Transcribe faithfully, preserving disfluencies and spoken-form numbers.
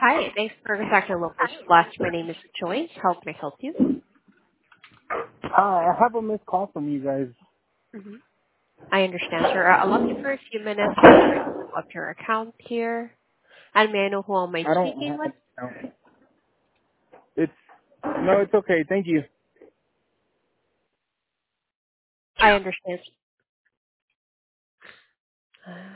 Hi, thanks for contacting Local Splash. My name is Joyce. How can I help you? Hi, I have a missed call from you guys. hmm I understand, sir. Uh, allow me for a few minutes while I try to pull up your account here. And may I know who am I I don't speaking with? have no. It's no, it's okay. Thank you. I understand.